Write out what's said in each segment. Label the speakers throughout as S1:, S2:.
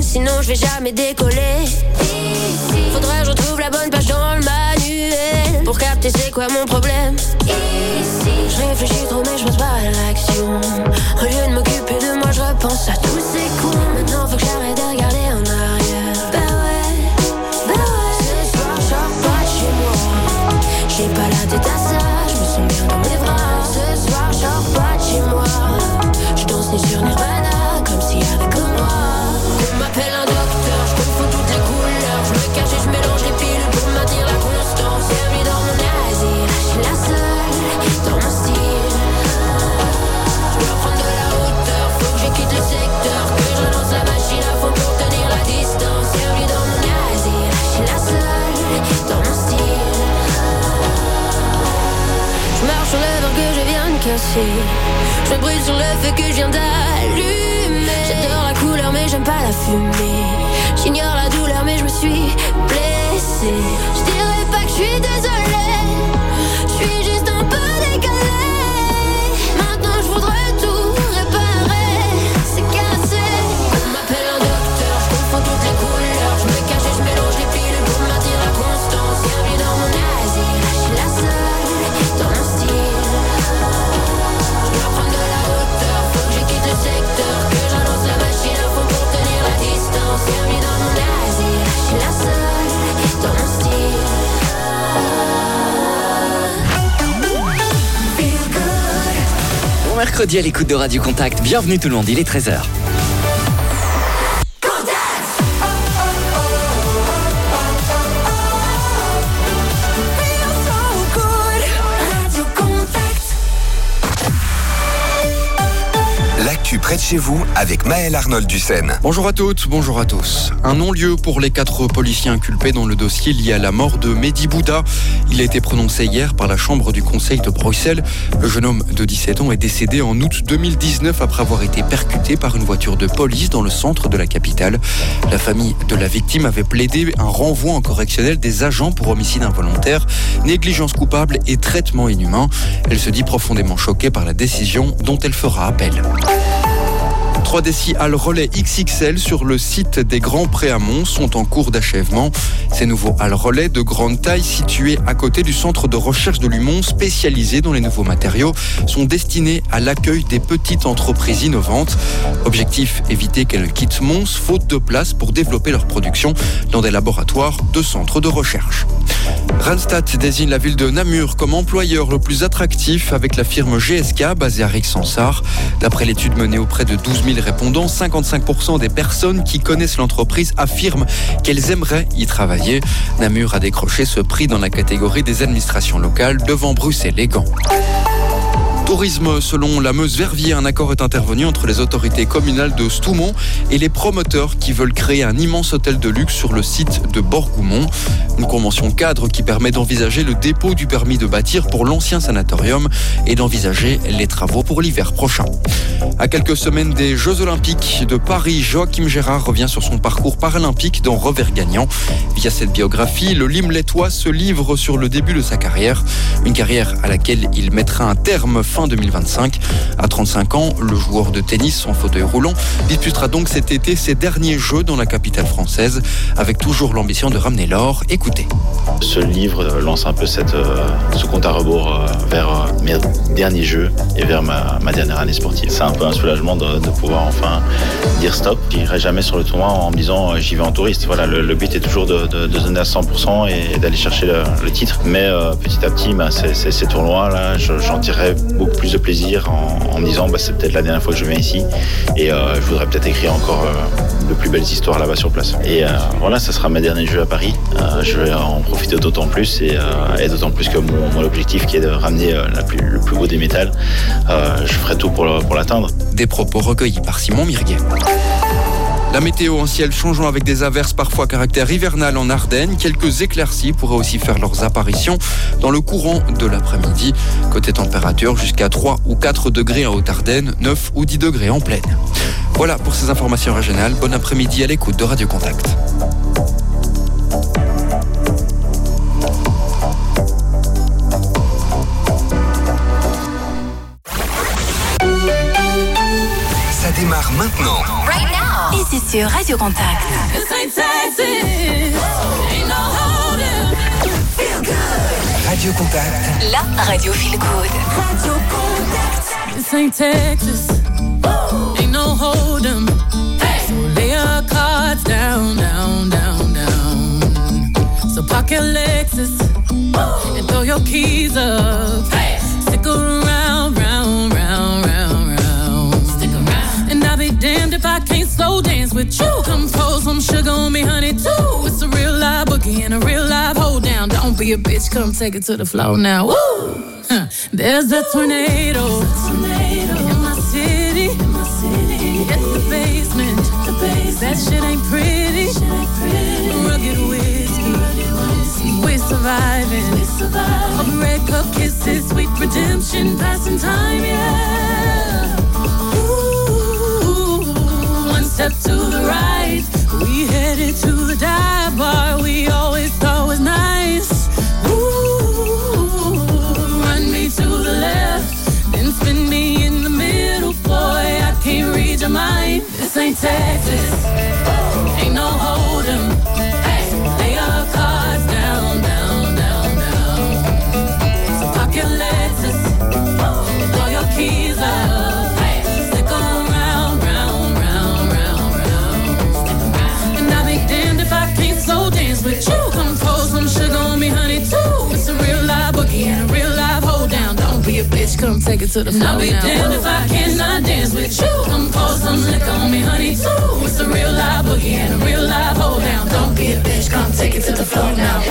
S1: sinon je vais jamais décoller. Faudrait que je retrouve la bonne page dans le manuel pour capter c'est quoi mon problème. Je réfléchis trop mais je passe pas à l'action. Au lieu de m'occuper de moi je repense à tous ces cons. Maintenant faut que j'arrête de regarder en arrière. Bah ouais. Ce soir je sors pas de chez moi. J'ai pas la tête à ça, je me sens bien dans mes bras. Ce soir je sors pas de chez moi. Je danse ni sur Nirvana comme s'il y avait que moi. On m'appelle un docteur, je confonds toutes les couleurs. Je me cache et je mélange les pilules pour maintenir la constance. Servi dans mon asile, je suis la seule dans mon style. Je dois prendre de la hauteur, faut que je quitte le secteur. Que je relance la machine à fond pour tenir la distance. Servi dans mon asile, je suis la seule dans mon style. Je marche sur le verre que je viens de casser. Je me brûle sur le feu que je viens d'allumer. J'adore la couleur mais j'aime pas la fumée. J'ignore la douleur mais je me suis blessée. Je dirais pas que je suis désolée, je suis juste un peu décalée. Maintenant je voudrais tout réparer, c'est cassé. On m'appelle un docteur, je confonds toutes les couleurs. Je me cache et je mélange les pilules pour maintenir la constance. Servi dans mon asile, je suis la seule dans mon style. Je dois prendre de la hauteur, faut que je quitte le secteur. Que je relance la machine à fond pour tenir la distance. Servi dans mon asile, je suis la seule dans mon style.
S2: Bon mercredi à l'écoute de Radio Contact. Bienvenue tout le monde, il est 13h.
S3: L'actu près de chez vous avec Maël Arnold du Seine.
S4: Bonjour à toutes, bonjour à tous. Un non-lieu pour les 4 policiers inculpés dans le dossier lié à la mort de Mehdi Bouda. Il a été prononcé hier par la Chambre du Conseil de Bruxelles. Le jeune homme de 17 ans est décédé en août 2019 après avoir été percuté par une voiture de police dans le centre de la capitale. La famille de la victime avait plaidé un renvoi en correctionnel des agents pour homicide involontaire, négligence coupable et traitement inhumain. Elle se dit profondément choquée par la décision dont elle fera appel. 3 décis halles relais XXL sur le site des Grands Prés à Mons sont en cours d'achèvement. Ces nouveaux halles relais de grande taille situés à côté du centre de recherche de Lumont spécialisé dans les nouveaux matériaux sont destinés à l'accueil des petites entreprises innovantes. Objectif, éviter qu'elles quittent Mons faute de place pour développer leur production dans des laboratoires de centres de recherche. Randstad désigne la ville de Namur comme employeur le plus attractif avec la firme GSK basée à Rixensart. D'après l'étude menée auprès de 12 000 répondants, 55% des personnes qui connaissent l'entreprise affirment qu'elles aimeraient y travailler. Namur a décroché ce prix dans la catégorie des administrations locales devant Bruxelles et Gand. Tourisme, selon la Meuse-Verviers, un accord est intervenu entre les autorités communales de Stoumont et les promoteurs qui veulent créer un immense hôtel de luxe sur le site de Borgoumont. Une convention cadre qui permet d'envisager le dépôt du permis de bâtir pour l'ancien sanatorium et d'envisager les travaux pour l'hiver prochain. À quelques semaines des Jeux Olympiques de Paris, Joachim Gérard revient sur son parcours paralympique dans Revers gagnant. Via cette biographie, le Limlettois se livre sur le début de sa carrière. Une carrière à laquelle il mettra un terme fin 2025. À 35 ans, le joueur de tennis en fauteuil roulant disputera donc cet été ses derniers Jeux dans la capitale française, avec toujours l'ambition de ramener l'or. Écoutez.
S5: Ce livre lance un peu ce compte à rebours vers mes derniers Jeux et vers ma dernière année sportive. C'est un peu un soulagement de pouvoir enfin dire stop. Je n'irai jamais sur le tournoi en me disant j'y vais en touriste. Voilà, le but est toujours de donner à 100% et d'aller chercher le titre. Mais petit à petit, ces tournois-là, j'en tirerai beaucoup plus de plaisir en me disant c'est peut-être la dernière fois que je viens ici et je voudrais peut-être écrire encore de plus belles histoires là-bas sur place. Et voilà, ça sera mes derniers Jeux à Paris. Je vais en profiter d'autant plus et d'autant plus que mon objectif qui est de ramener le plus beau des métals, je ferai tout pour l'atteindre.
S4: Des propos recueillis par Simon Mirguet. La météo, un ciel changeant avec des averses parfois à caractère hivernal en Ardennes. Quelques éclaircies pourraient aussi faire leurs apparitions dans le courant de l'après-midi. Côté température, jusqu'à 3 ou 4 degrés en Haute-Ardenne, 9 ou 10 degrés en plaine. Voilà pour ces informations régionales. Bon après-midi à l'écoute de Radio Contact.
S3: Ça démarre maintenant.
S1: Et c'est
S6: sur Radio Contact.
S3: Radio Contact.
S6: La radio feel good.
S1: Radio Contact.
S7: This ain't Texas. Ain't no hold 'em. So lay your cards down, down, down, down. So park your Lexus and throw your keys up. Stick around, round, round, round, round. Stick around. And I'll be damned if I can't slow dance with you. Come pour some sugar on me, honey, too. It's a real live boogie and a real live hold down. Don't be a bitch, come take it to the floor now. Woo! There's a tornado in my city. It's the basement. That shit ain't pretty. Rugged whiskey. We're surviving. All the red cup kisses, sweet redemption, passing time, yeah. Ooh, one step to the right, we headed to the dive bar we always thought was nice. Ooh, run me to the left, then spin me in the middle, boy, I can't read your mind. This ain't Texas, ain't no hold 'em. Lay your cards down, down, down, down. So park your Lexus, throw your keys up. Stick around, round, round, round, round. And I'll be damned if I can't slow dance with you. Come pour some sugar on me, honey, too. It's a real live boogie and a real live hold down. Don't be a bitch, come take it to the floor. I'll be damned if I cannot dance with you. Come pour some liquor on me, honey, too. It's a real live boogie and a real live hold down. Don't be a bitch, come take it to the floor now.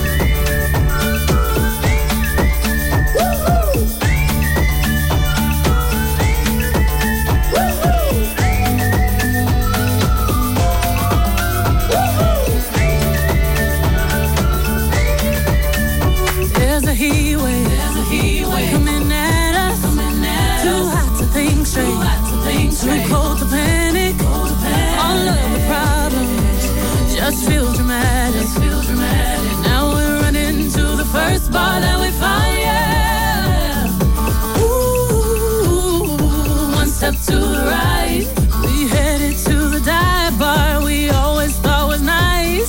S7: There's a heat wave coming at us. Too hot to think straight, too cold to panic. All of the problems just feel dramatic. Now we're running to the first bar that we find, yeah. Ooh, one step to the right, we headed to the dive bar we always thought was nice.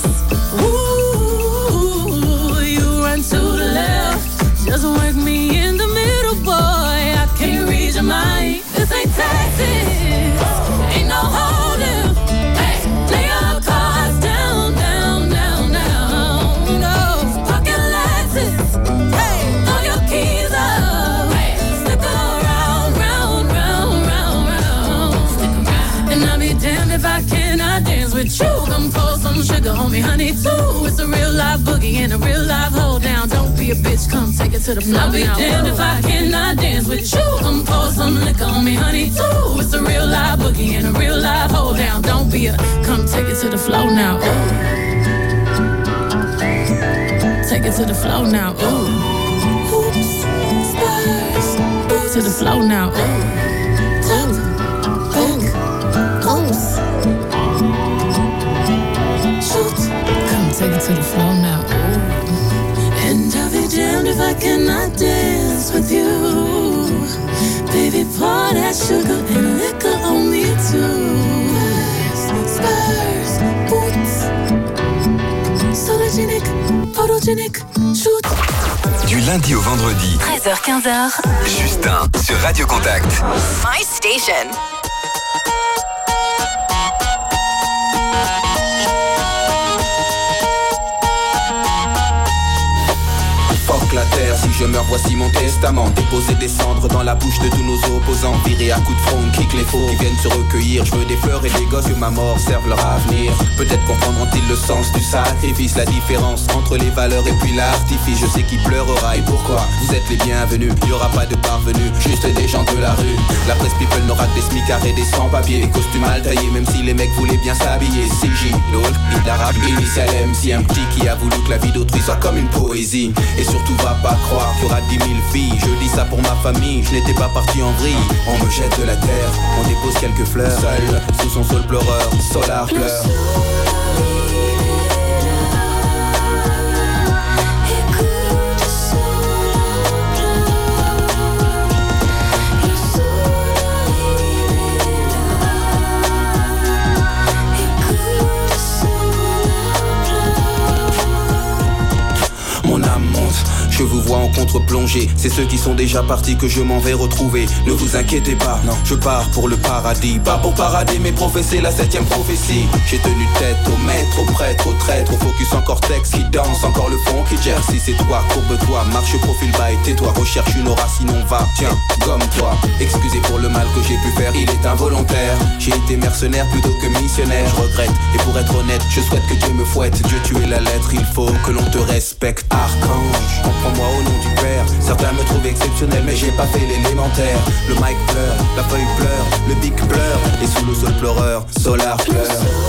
S7: Ooh, you run to the left, just work me in the middle, boy, I can't read your mind. This ain't Texas, ain't no holding. Lay your cards down, down, down, down. No, park your Lexus, throw your keys up. Stick around, round, round, round, round. And I'll be damned if I cannot dance with you. Come pour some sugar on me, honey, too. It's a real live boogie and a real live hold down. Don't be a bitch, come take it to the floor. I'll be damned if I cannot dance with you. Come pour some liquor on me, honey, too. It's a real live boogie and a real live hold down. Don't be a, come take it to the floor now. Ooh. Take it to the floor now. Ooh. Hoops, stars, to the floor now. Ooh. Back, close. Shoot, come take it to the floor now. Ooh. And I'll be damned if I cannot dance with you. Baby, pour that sugar and liquor on me too. Spurs, boots, sologenic, photogenic, shoot.
S3: Du lundi au vendredi,
S6: 13h-15h.
S3: Justin sur Radio Contact.
S6: My station.
S8: Fuck la terre, si je meurs, voici mon testament. Déposer des cendres dans la bouche de tous nos opposants. Virer à coups de front, kick les faux qui viennent se recueillir. Je veux des fleurs et des gosses, que ma mort serve leur avenir. Peut-être comprendront-ils le sens du sacrifice, la différence entre les valeurs et puis l'artifice. Je sais qui pleurera et pourquoi. Vous êtes les bienvenus, il y aura pas de parvenus, juste des gens de la rue. La presse people n'aura que des smicards et des sans-papiers, des costumes mal taillés, même si les mecs voulaient bien s'habiller. CJ, LOL, Hit Arabe, Initial MC, un petit qui a voulu que la vie d'autrui soit comme une poésie. Et surtout va pas croire qu'il y aura 10 000 filles. Je dis ça pour ma famille, je n'étais pas parti en vrille. On me jette de la terre, on dépose quelques fleurs. Seul, sous son sol pleureur, Solar pleure. vois en contre-plongée. C'est ceux qui sont déjà partis que je m'en vais retrouver. Ne vous inquiétez pas, non, je pars pour le paradis. Pas pour parader mais professer la 7ème prophétie. J'ai tenu tête au maître, au prêtre, au traître, au focus en cortex qui danse, encore le fond qui jersey. C'est toi, courbe-toi, marche profil bas et tais-toi. Recherche une aura sinon va, tiens, gomme-toi. Excusez pour le mal que j'ai pu faire, il est involontaire. J'ai été mercenaire plutôt que missionnaire, je regrette. Et pour être honnête, je souhaite que Dieu me fouette. Dieu tu es la lettre, il faut que l'on te respecte. Archange, comprends-moi au nom du Père. Certains me trouvent exceptionnel mais j'ai pas fait l'élémentaire. Le mic pleure, la feuille pleure, le bic pleure. Et sous le sol pleureur, Solar pleure.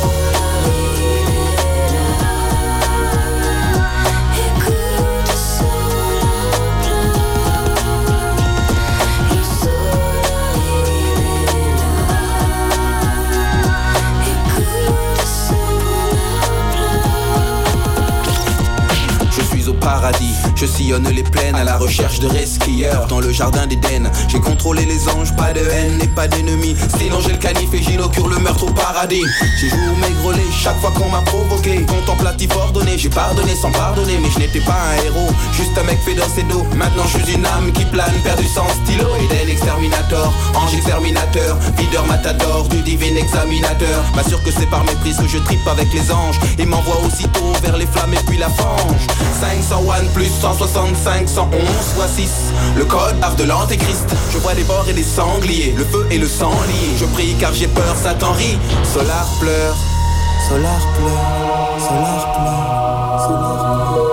S8: Paradis, je sillonne les plaines à la recherche de resquilleurs. Dans le jardin d'Éden, j'ai contrôlé les anges, pas de haine et pas d'ennemis. Sinon j'ai le canif et j'inaugure le meurtre au paradis. J'ai joué au maigrelet chaque fois qu'on m'a provoqué. Contemplatif ordonné, j'ai pardonné sans pardonner. Mais je n'étais pas un héros, juste un mec fait dans ses dos. Maintenant je suis une âme qui plane, perdu sans stylo. Eden exterminator, ange exterminateur, videur matador du divin examinateur. M'assure que c'est par méprise que je tripe avec les anges. Et m'envoie aussitôt vers les flammes et puis la fange. 501 plus 165, 111 fois 6. Le code art de l'antéchrist. Je vois des bords et des sangliers, le feu et le sang liés. Je prie car j'ai peur, Satan rit. Solar pleure, Solar pleure, Solar pleure, Solar pleure.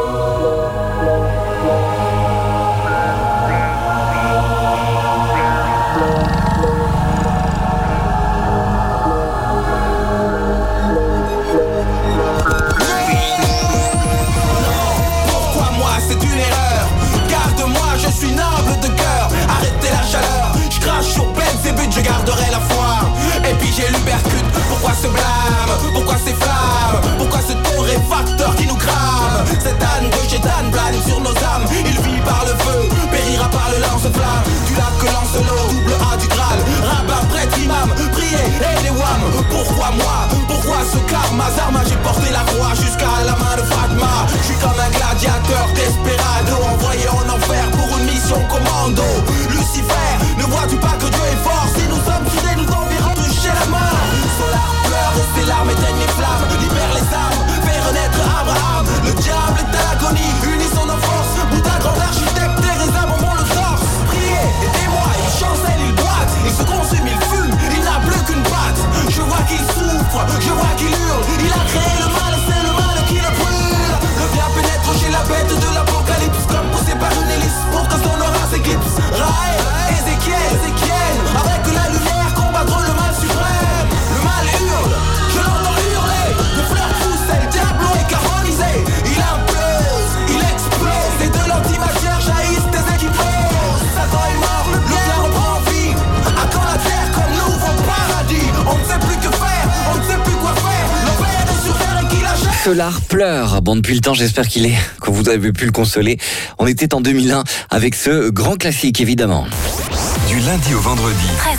S8: Je garderai la foi. Et puis j'ai l'ubercute. Pourquoi ce blâme? Pourquoi ces flammes? Pourquoi ce torréfacteur qui nous crame? Cet âne de chétane plane sur nos âmes. Il vit par le feu, périra par le lance-flamme. Du lac que lance l'eau, double A du Graal. Rabbin, prêtre, imam, prier et les wham. Pourquoi moi? Pourquoi ce karma? Zarma, j'ai porté la croix jusqu'à la main de Fatma. Je suis comme un gladiateur desperado, envoyé en enfer pour une mission commando. Lucifer, ne vois-tu pas que Dieu est fort? Si nous sommes soudés, nous enverrons toucher la mort. Solar pleure et ses larmes éteignent les flammes. Libère les âmes, fait renaître Abraham. Le diable est à l'agonie, unissons nos forces. Bouddha, grand architecte, Teresa, bonbon le torse. Priez, aidez-moi, il chancelle, il boite. Il se consume, il fume, il n'a plus qu'une patte. Je vois qu'il souffre, je vois qu'il hurle. Il a créé le mal et c'est le mal qui le brûle. Le bien pénètre chez la bête de l'apocalypse. Comme poussé par une hélice pour que son aura s'éclipse. Raël, Ézéchiel, avec la lumière combattre le mal suprême. Le mal hurle, je l'entends hurler. Le fleur pousse, le diable est carbonisé. Il implose, il explose. Et de l'antimatière jaillissent des équipements. Satan est mort, le bien reprend vie. À quand la terre comme l'ouvre au paradis? On ne sait plus que faire, on ne sait plus quoi faire. L'enfer est sur terre et qui la jette.
S2: Solar pleure. Bon, depuis le temps, j'espère que vous avez pu le consoler. On était en 2001 avec ce grand classique, évidemment.
S3: Du lundi au vendredi,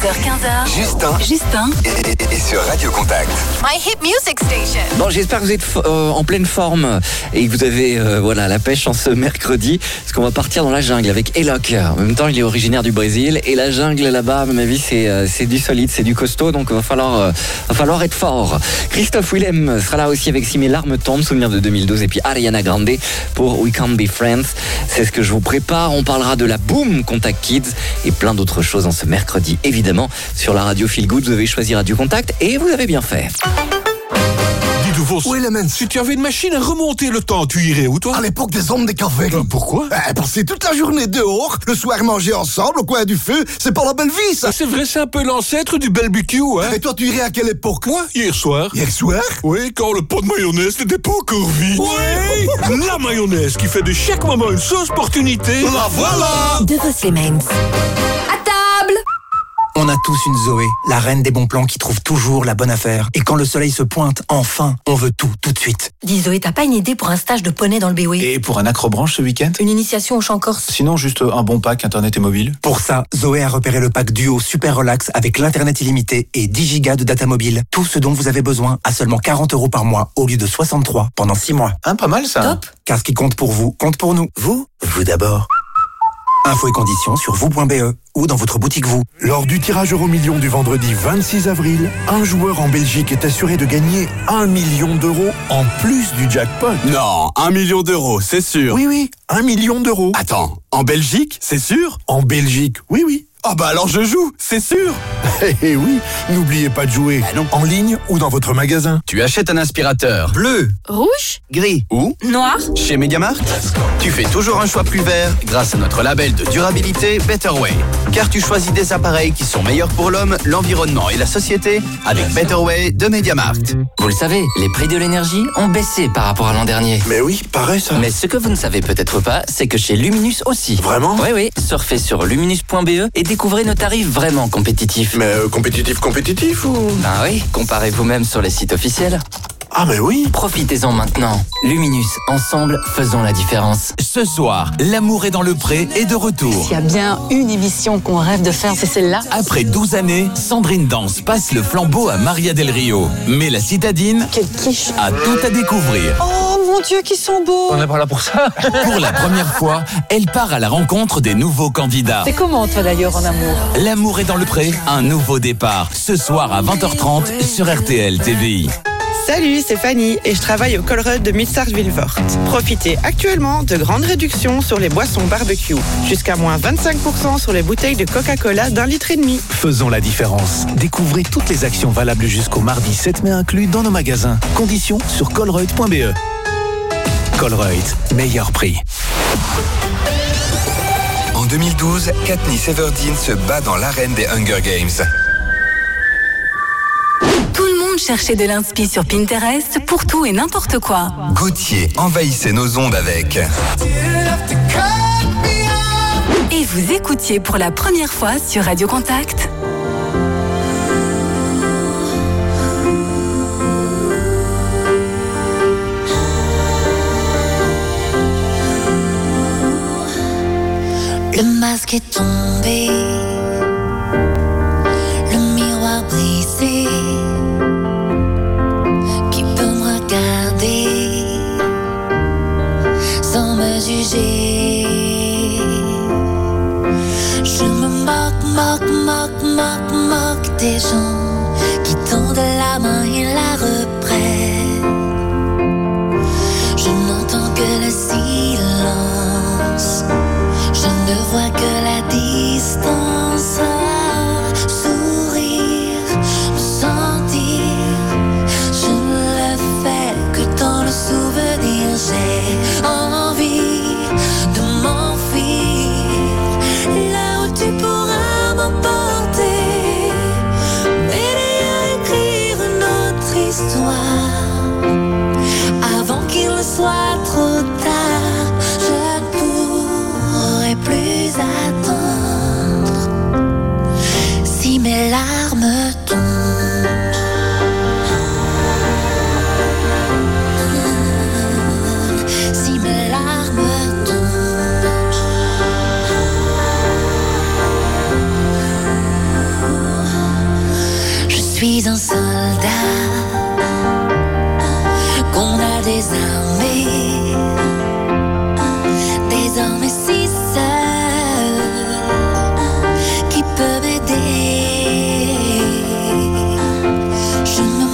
S6: 13h-15h. Justin.
S3: Et sur Radio Contact.
S6: My hit music station.
S2: Bon, j'espère que vous êtes en pleine forme et que vous avez la pêche en ce mercredi, parce qu'on va partir dans la jungle avec Elok. En même temps, il est originaire du Brésil et la jungle là-bas, à mon avis, c'est du solide, c'est du costaud, donc va falloir être fort. Christophe Willem sera là aussi avec Si mes larmes tombent, souvenir de 2012, et puis Ariana Grande pour We Can't Be Friends. C'est ce que je vous prépare. On parlera de la Boom Contact Kids et plein d'autres choses en ce mercredi, évidemment, sur la radio Feel Good. Vous avez choisi Radio Contact et vous avez bien fait.
S9: Où est la mens? Si tu avais une machine à remonter le temps, tu irais où, toi?
S10: À l'époque des hommes des cafés.
S9: Pourquoi?
S10: Passer toute la journée dehors, le soir manger ensemble au coin du feu, c'est pas la belle vie, ça.
S9: C'est vrai, c'est un peu l'ancêtre du barbecue, hein.
S10: Et toi, tu irais à quelle époque?
S9: Moi, hier soir.
S10: Hier soir?
S9: Oui, quand le pot de mayonnaise n'était pas encore vide. Oui. La mayonnaise qui fait de chaque moment une sauce opportunité.
S10: La voilà.
S6: De vos Siemens.
S1: À table!
S11: On a tous une Zoé, la reine des bons plans qui trouve toujours la bonne affaire. Et quand le soleil se pointe, enfin, on veut tout de suite.
S1: Dis Zoé, t'as pas une idée pour un stage de poney dans le BOE?
S5: Et pour un accrobranche ce week-end?
S1: Une initiation au chant corse?
S5: Sinon, juste un bon pack internet et mobile.
S11: Pour ça, Zoé a repéré le pack duo super relax avec l'internet illimité et 10 gigas de data mobile. Tout ce dont vous avez besoin à seulement 40 € par mois au lieu de 63 pendant 6 mois.
S5: Pas mal ça.
S1: Top.
S11: Car ce qui compte pour vous, compte pour nous. Vous d'abord. Infos et conditions sur vous.be ou dans votre boutique vous.
S12: Lors du tirage euro million du vendredi 26 avril, un joueur en Belgique est assuré de gagner 1 million d'euros en plus du jackpot.
S13: Non, 1 million d'euros, c'est sûr.
S12: Oui, 1 million d'euros.
S13: Attends, en Belgique, c'est sûr?
S12: En Belgique, oui.
S13: Oh bah alors je joue, c'est sûr.
S12: Eh oui, n'oubliez pas de jouer en ligne ou dans votre magasin.
S13: Tu achètes un aspirateur bleu,
S6: Rouge,
S13: gris ou
S6: noir.
S13: chez MediaMarkt, tu fais toujours un choix plus vert grâce à notre label de durabilité Better Way. Car tu choisis des appareils qui sont meilleurs pour l'homme, l'environnement et la société avec Better Way de MediaMarkt.
S14: Vous le savez, les prix de l'énergie ont baissé par rapport à l'an dernier.
S12: Mais oui, pareil ça.
S14: Mais ce que vous ne savez peut-être pas, c'est que chez Luminus aussi.
S12: Vraiment?
S14: Oui, surfez sur luminus.be et découvrez nos tarifs vraiment compétitifs.
S12: Mais compétitif ou...
S14: Ben oui, comparez vous-même sur les sites officiels.
S12: Ah mais oui.
S14: Profitez-en maintenant. Luminus, ensemble, faisons la différence.
S15: Ce soir, L'amour est dans le pré est de retour.
S16: S'il y a bien une émission qu'on rêve de faire, c'est celle-là.
S15: Après 12 années, Sandrine Danse passe le flambeau à Maria Del Rio. Mais la citadine
S16: Quelle quiche.
S15: a tout à découvrir.
S16: Oh mon Dieu, qu'ils sont beaux.
S2: On n'est pas là pour ça.
S15: Pour la première fois, elle part à la rencontre des nouveaux candidats.
S16: C'est comment toi d'ailleurs en amour?
S15: L'amour est dans le pré, un nouveau départ. Ce soir à 20h30 sur RTL TVI.
S17: Salut, c'est Fanny et je travaille au Colruyt de Mutsart-Villefort. Profitez actuellement de grandes réductions sur les boissons barbecue. Jusqu'à moins 25% sur les bouteilles de Coca-Cola d'1,5 litre.
S18: Faisons la différence. Découvrez toutes les actions valables jusqu'au mardi 7 mai inclus dans nos magasins. Conditions sur colruyt.be. Colruyt, meilleur prix.
S3: En 2012, Katniss Everdeen se bat dans l'arène des Hunger Games.
S6: Tout le monde cherchait de l'inspi sur Pinterest pour tout et n'importe quoi.
S3: Gauthier envahissait nos ondes avec
S6: Et vous écoutiez pour la première fois sur Radio Contact.
S19: Le masque est tombé, le miroir brisé. Qui peut me regarder sans me juger? Je me moque des gens qui tendent la main et la reprennent. Je n'entends que le silence. Je ne vois que la distance. Sourire, me sentir. Je ne le fais que dans le souvenir. J'ai envie de m'enfuir là où tu pourras m'emporter. M'aider à écrire une autre histoire avant qu'il ne soit trop tard. Je ne pourrai plus attendre si mes larmes tombent. Si mes larmes tombent. Je suis un soldat qu'on a désarmé, désormais si seul. Qui peut m'aider? Je me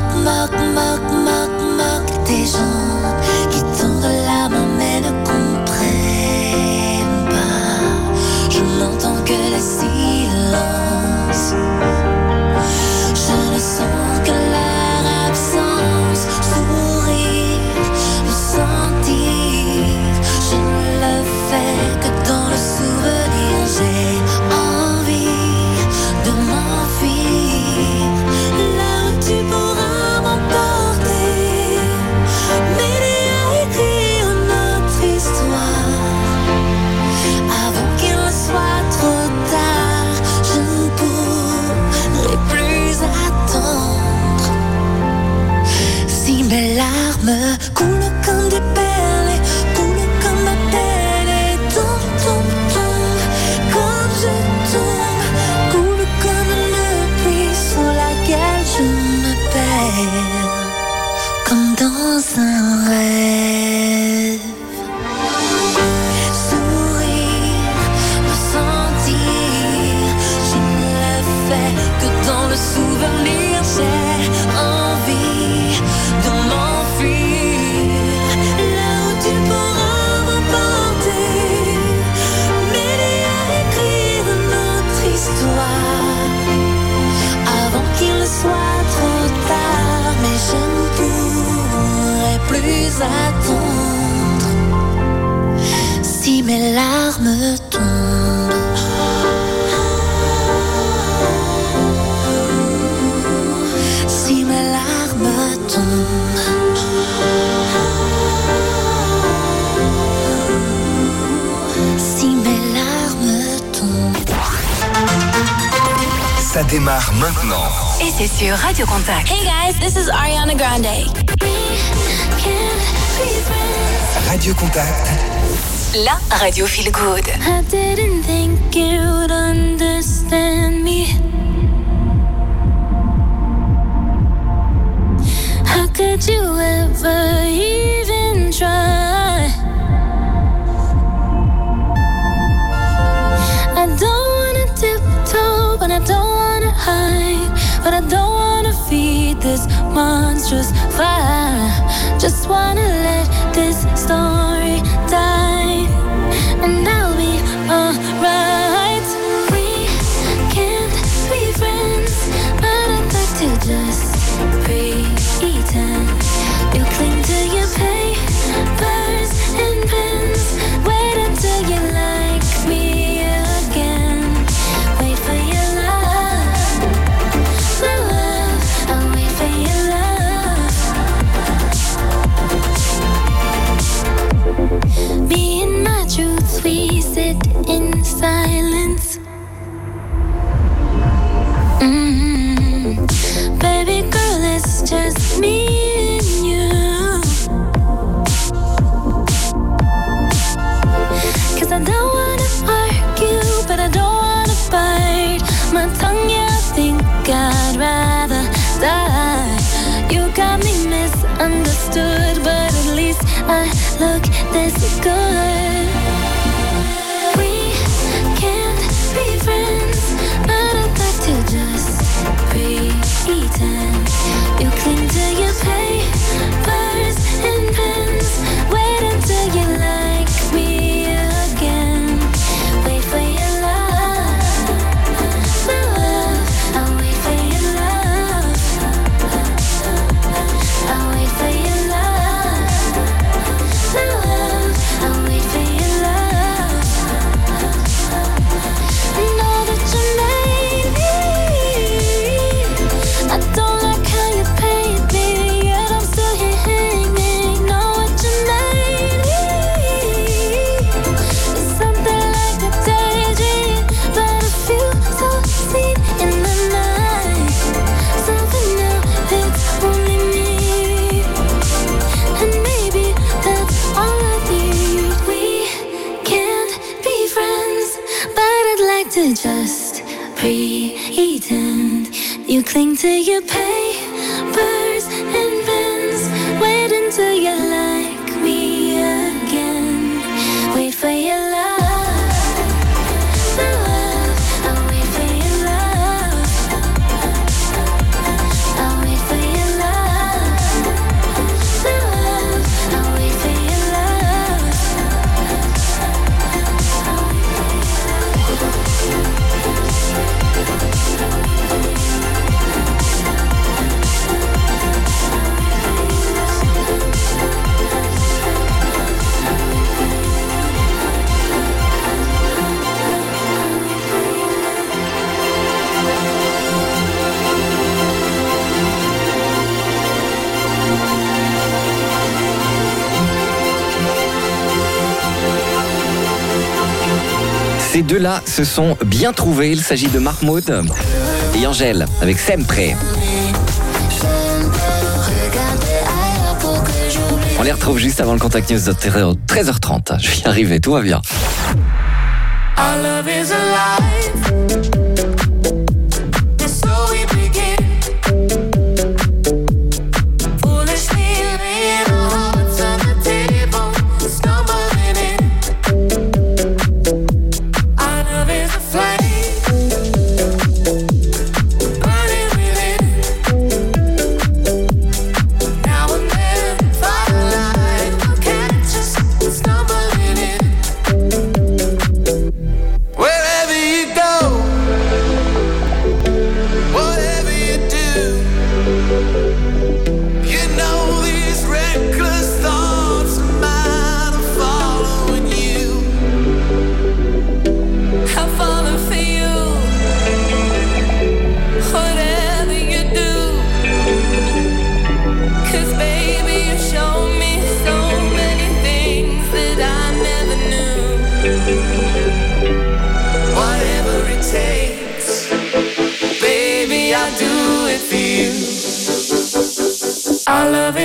S19: moque des gens qui tendent la main mais ne comprennent pas. Je n'entends que le silence. Je ne sens que leur absence. Sourire, me sentir. Je ne le fais que dans le souvenir. J'ai envie de m'enfuir là où tu pourras m'emporter. M'aider à écrire une autre histoire avant qu'il ne soit trop tard. Je ne pourrai plus attendre si mes larmes coulent comme des perles, coulent comme ma peine et tombent comme je tombe, coulent comme une pluie sous laquelle je me perds, comme dans un rêve. Sourire, sans attendre. Si mes larmes tombent, si mes larmes tombent, si mes larmes tombent.
S3: Ça démarre maintenant.
S6: Et c'est sur Radio Contact.
S1: Hey guys, this is Ariana Grande.
S3: Radio Contact.
S6: La radio feel good.
S1: I didn't think you would understand me. How could you ever even try? I don't wanna tiptoe, but I don't wanna hide. But I don't wanna feed this monstrous fire. Just wanna let this story die, and I'll be alright. We can't be friends, but I'd like to just pretend. You cling to your papers and pens. Wait until you like me again. Wait for your love, my love. I'll wait for your love. Me and my truth, we sit in silence. Baby girl, it's just me and you. 'Cause I don't wanna argue, but I don't wanna bite my tongue, yeah, I think I'd rather die. You got me misunderstood, but at least I look this good. We can't be friends, but I'd like to just pretend. You cling to your papers and pens. Wait until you like me again. Wait for your love, my love. I'll wait for your love. I'll wait for your love, my love. I'll wait for your love. Know that you made me. I don't like how you paid me, yet I'm still here hanging. Know what you made me. It's something like a daydream, but I feel so seen in the night. Something new, it's only me, and maybe that's all I need. We can't be friends, but I'd like to just pretend. You cling to your papers and pens. Wait until you like me again. Wait for your love, my love. I'll wait for your love. I'll wait for your love, my love. I'll wait for your love.
S2: Ces deux-là se sont bien trouvés. Il s'agit de Mahmoud et Angèle avec Sempre. On les retrouve juste avant le Contact News de 13h30. Je vais y arriver, tout va bien.
S7: Our love is alive. And so we begin. Foolishly laying our hearts on the table, stumbling in. Our love is a flame, burning within. Now and then, firelight, look at it just stumbling in. Wherever you go,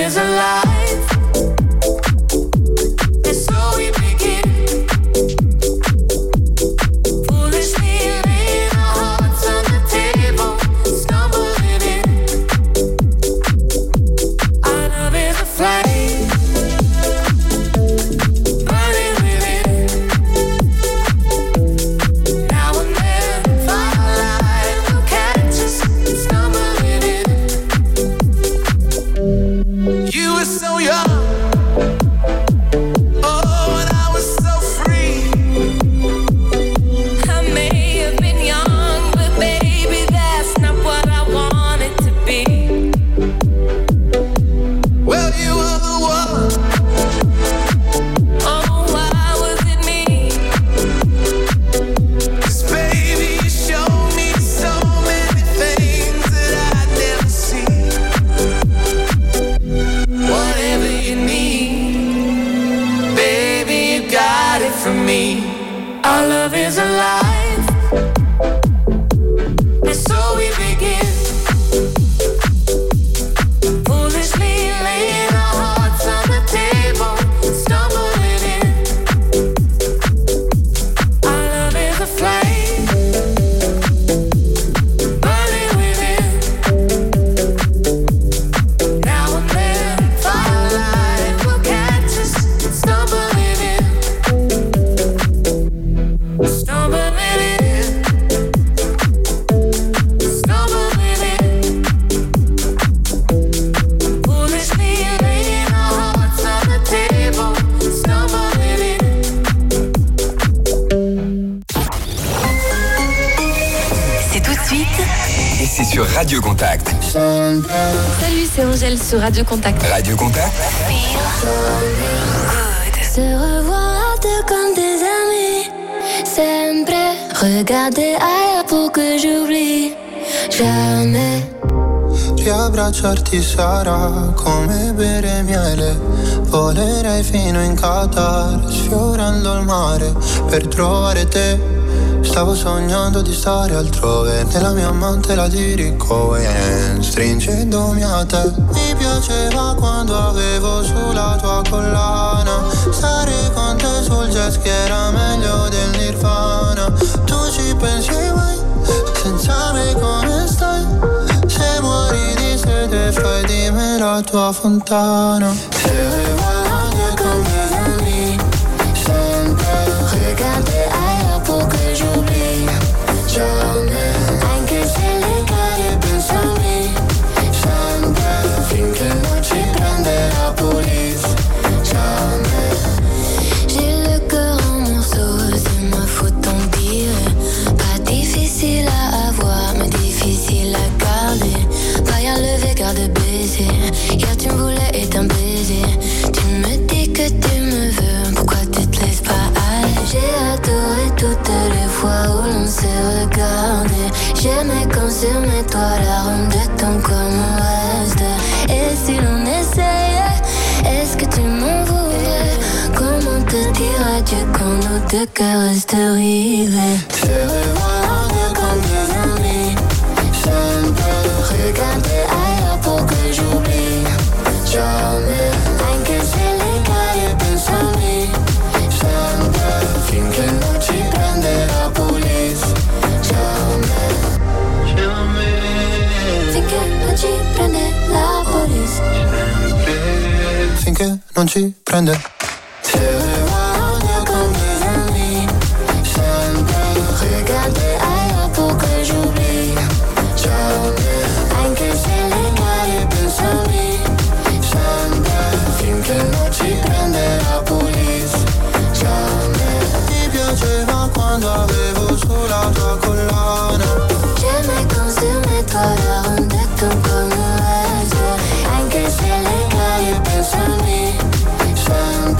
S1: is alive. And so we begin. Foolishly laying our hearts on the table, stumbling in. Our love is a flame, burning within. Now and then, firelight will catch us stumbling in. You were so young, oh, and I was so free. I may have been young, but baby, that's not what I wanted to be. Well, you were the one. Oh, why was it me? 'Cause baby, you showed me so many things that I'd never seen. Whatever you need, baby, you got it from me. Our love is alive, and so we begin. Foolishly laying our hearts on the table, stumbling in. Our love is a flame, burning within. Now and then, firelight will catch us stumbling in. Stumbling in. Stumbling in. Foolishly laying our hearts on the table, stumbling in.
S6: C'est tout de suite.
S3: Et c'est sur Radio Contact.
S20: Salut, c'est Angèle sur Radio Contact.
S3: Radio Contact.
S19: Se revoir deux comme des amis. Sempre. Regarder ailleurs pour que j'oublie. Jamais.
S21: Riabbracciarti sarà come bere miele. Volerei fino in Qatar, sfiorando il mare per trovare te. Stavo sognando di stare altrove, nella mia amante la dirigo e stringendomi a te. Mi piaceva quando avevo sulla tua collana, stare con te sul jet ski era meglio del Nirvana. Tu ci pensi mai, senza me come stai? Se muori di sete fai di me la tua fontana. Se guardi con mes amis, sempre regarder ailleurs pour que j'oublie. Jamais, anche se le cade pensami, sempre finché non ci prende la police. Jamais. J'ai le cœur en morceaux, c'est ma faute tant pire. Pas difficile à avoir, mais difficile à garder. Paille levé, garde baiser. Hier tu me voulais être un baiser. Tu me dis que tu me veux, pourquoi tu te laisses pas aller? J'ai adoré toutes les fois où l'on s'est regardé. J'aimais quand sur mes toits l'arôme de ton corps me reste. Et si l'on essayait, est-ce que tu m'en voudrais? Comment te dire adieu quand nos deux cœurs restent rivés? Se revoir comme des amis, sempre regarder ailleurs pour que j'oublie. Jamais, anche se le cade pensami, sempre finché non ci prende la police. Jamais, jamais, finché non ci prende la police. Finché non ci prende. Se revoir comme des amis, sempre regarder ailleurs pour que j'oublie. Jamais, anche se le cade pensami, sempre finché non ci prende la police. Jamais. Ti piaceva quando avevo sulla tua collana. J'aimais quand sur mes toits l'arôme de ton corps me reste. Anche se le cade pensami, sempre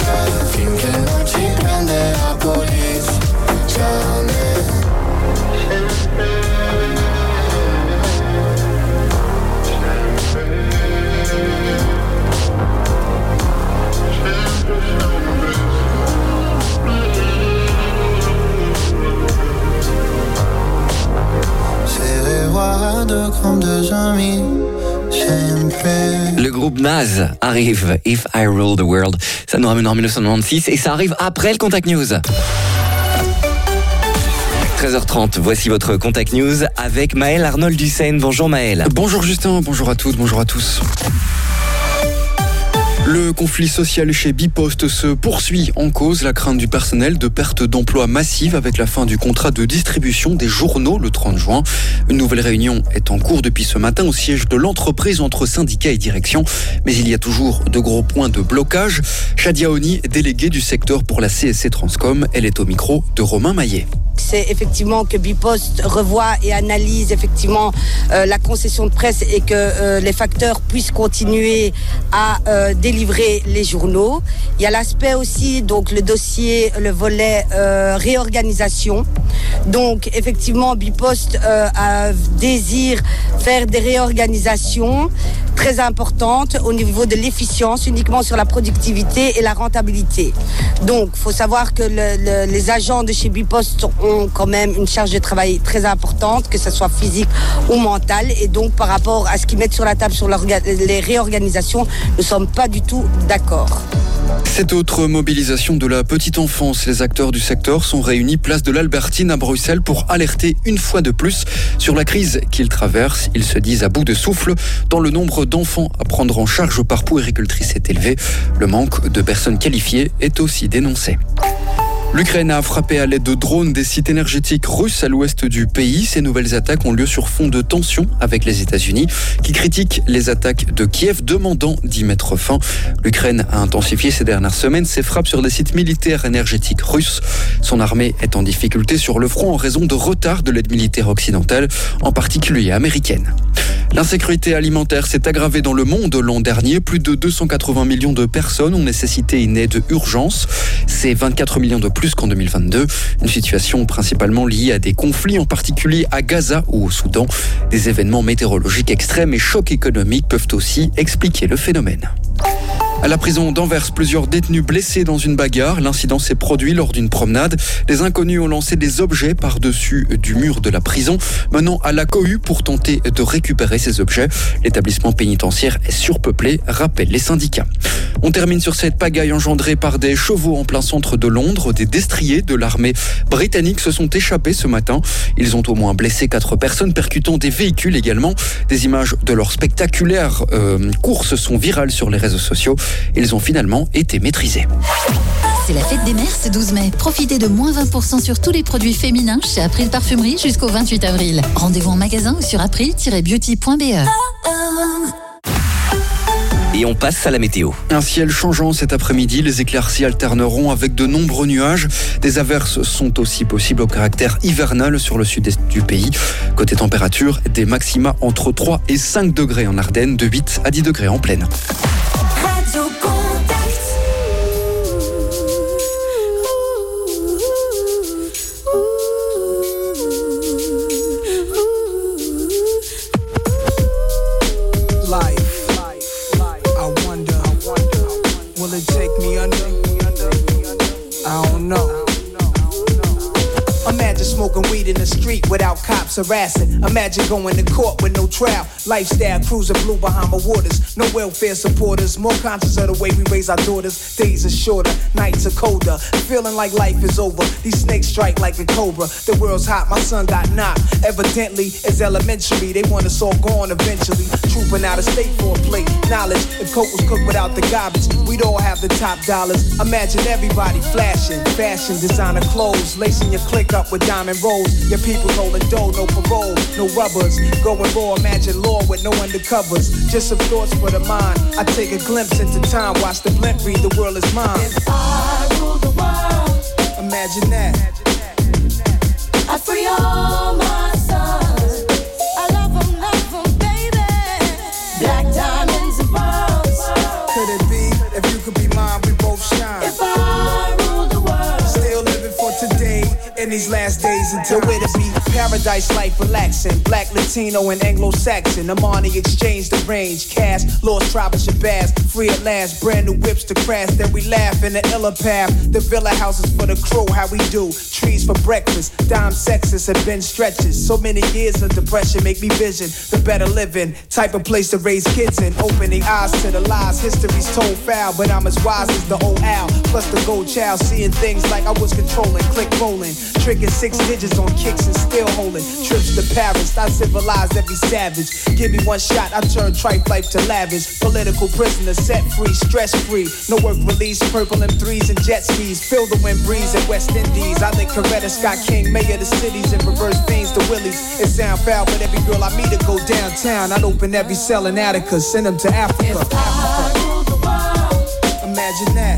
S2: Maz arrive, If I Rule the World. Ça nous ramène en 1996 et ça arrive après le Contact News. 13h30, voici votre Contact News avec Maël Arnold Dussène. Bonjour Maël.
S4: Bonjour Justin, bonjour à toutes, bonjour à tous. Le conflit social chez Bipost se poursuit. En cause, la crainte du personnel de perte d'emploi massive avec la fin du contrat de distribution des journaux le 30 juin. Une nouvelle réunion est en cours depuis ce matin au siège de l'entreprise entre syndicats et direction. Mais il y a toujours de gros points de blocage. Shadia Oni, déléguée du secteur pour la CSC Transcom, elle est au micro de Romain Maillet.
S22: C'est effectivement que Bipost revoit et analyse effectivement la concession de presse et que les facteurs puissent continuer à délivrer les journaux. Il y a l'aspect aussi, donc le dossier, le volet réorganisation. Donc effectivement, Bipost désire faire des réorganisations très importantes au niveau de l'efficience, uniquement sur la productivité et la rentabilité. Donc il faut savoir que les agents de chez Bipost ont quand même une charge de travail très importante, que ce soit physique ou mentale. Et donc par rapport à ce qu'ils mettent sur la table sur les réorganisations, nous ne sommes pas du tout d'accord.
S4: Cette autre mobilisation de la petite enfance, les acteurs du secteur sont réunis place de l'Albertine à Bruxelles pour alerter une fois de plus sur la crise qu'ils traversent. Ils se disent à bout de souffle tant le nombre d'enfants à prendre en charge par puéricultrice est élevé. Le manque de personnes qualifiées est aussi dénoncé. L'Ukraine a frappé à l'aide de drones des sites énergétiques russes à l'ouest du pays. Ces nouvelles attaques ont lieu sur fond de tension avec les États-Unis qui critiquent les attaques de Kiev, demandant d'y mettre fin. L'Ukraine a intensifié ces dernières semaines ses frappes sur des sites militaires énergétiques russes. Son armée est en difficulté sur le front en raison de retard de l'aide militaire occidentale, en particulier américaine. L'insécurité alimentaire s'est aggravée dans le monde l'an dernier. Plus de 280 millions de personnes ont nécessité une aide urgence. C'est 24 millions de plus qu'en 2022. Une situation principalement liée à des conflits, en particulier à Gaza ou au Soudan. Des événements météorologiques extrêmes et chocs économiques peuvent aussi expliquer le phénomène. À la prison d'Anvers, plusieurs détenus blessés dans une bagarre. L'incident s'est produit lors d'une promenade. Des inconnus ont lancé des objets par-dessus du mur de la prison, menant à la cohue pour tenter de récupérer ces objets. L'établissement pénitentiaire est surpeuplé, rappellent les syndicats. On termine sur cette pagaille engendrée par des chevaux en plein centre de Londres. Des destriers de l'armée britannique se sont échappés ce matin. Ils ont au moins blessé 4 personnes, percutant des véhicules également. Des images de leur spectaculaire course sont virales sur les réseaux sociaux. Ils ont finalement été maîtrisés.
S23: C'est la fête des mères ce 12 mai. Profitez de moins 20% sur tous les produits féminins chez April Parfumerie jusqu'au 28 avril. Rendez-vous en magasin ou sur april-beauty.be.
S2: Et on passe à la météo.
S4: Un ciel changeant cet après-midi, les éclaircies alterneront avec de nombreux nuages. Des averses sont aussi possibles au caractère hivernal sur le sud-est du pays. Côté température, des maxima entre 3 et 5 degrés en Ardennes, de 8 à 10 degrés en plaine.
S19: Radio Contact.
S24: Life, I wonder, will it take me under? I don't know. Imagine smoking weed in the street without cops harassing. Imagine going to court with no trial. Lifestyle cruising blue Bahama waters. No welfare supporters. More conscious of the way we raise our daughters. Days are shorter, nights are colder. Feeling like life is over. These snakes strike like a cobra. The world's hot, my son got knocked. Evidently, it's elementary. They want us all gone eventually. Trooping out of state for a plate. Knowledge, if coke was cooked without the garbage, we'd all have the top dollars. Imagine everybody flashing. Fashion, designer clothes. Lacing your click up with diamond rolls. Your people holding dough, no parole, no rubbers. Going raw, imagine law with no undercovers. Just some thoughts for the mind. I take a glimpse into time, watch the blimp read, the world is mine.
S19: If I rule the world,
S24: imagine that.
S19: I'd free all my sons. I love them, baby. Black diamonds and pearls.
S24: Could it be, if you could be mine, we both shine.
S19: If I rule the world,
S24: still living for today. In these last days until it be paradise life relaxing. Black, Latino, and Anglo-Saxon. Amani exchange the range. Cash, lost tribe of Shabazz. Free at last, brand new whips to crash. Then we laugh in the iller path. The villa houses for the crew, how we do. trees for breakfast. Dime sexes have been stretches. So many years of depression make me vision the better living. Type of place to raise kids in. Opening eyes to the lies. History's told foul, but I'm as wise as the old owl. Plus the gold child, seeing things like I was controlling. Click rolling, tricking 6 digits on kicks and still holding. Trips to Paris, I civilized every savage. Give me one shot, I turn tripe life to lavish. Political prisoner, set free, stress free. No work release, purple M3s and jet skis. Feel the wind breeze at West Indies. I think Coretta Scott King, mayor of the cities, and reverse veins to Willies. It sound foul, but every girl I meet to go downtown. I'd open every cell in Attica, send them to Africa. Imagine that.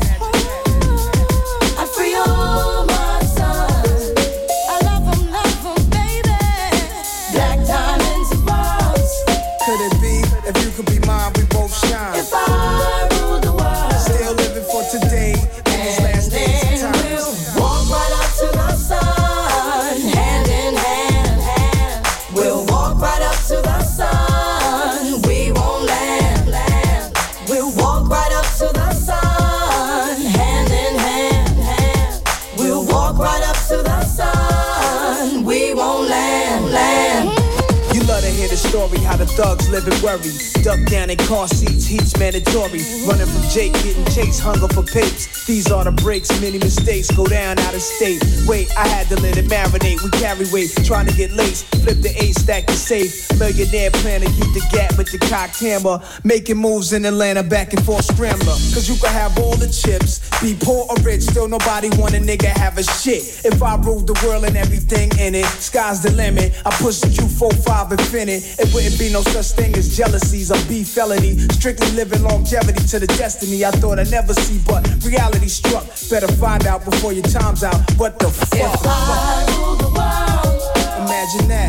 S7: I free all my sons. I love them, baby. Black diamonds and pearls.
S24: Could it be, if you could be mine, we both shine.
S7: If I rule the world.
S24: Still living for today, in these last days and times.
S7: We'll walk right up to the sun, hand in hand. We'll walk right up to the sun. We won't land. We'll walk right up to the sun, hand in hand. We'll walk right up to the sun. We won't land.
S24: You love to hear the story, how the thugs live and worry. Duck down in car seats, heat's mandatory. Running from Jake, getting chased, hunger for papes. These are the breaks, many mistakes go down out of state. Wait, I had to let it marinate. We carry weight, trying to get laced. Flip the 8, stack the safe. Millionaire plan to keep the gap with the cocked hammer. Making moves in Atlanta, back and forth scrambler. Cause you can have all the chips, be poor or rich, still nobody want a nigga have a shit. If I ruled the world and everything in it, sky's the limit. I push the Q45 infinite. It wouldn't be no such thing as jealousies or beef felony. Strictly living longevity to the destiny I thought I'd never see, but reality struck. Better find out before your time's out. What the fuck?
S7: If I rule the world,
S24: imagine that.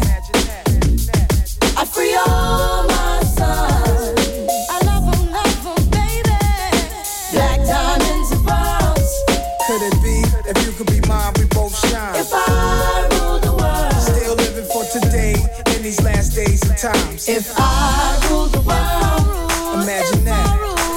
S7: I free all my sons. I love them, baby. Black diamonds and pearls.
S24: Could it be, if you could be mine, we both shine.
S7: If I rule the world.
S24: Still living for today, in these last days and times.
S7: If I rule the world.
S24: Imagine that.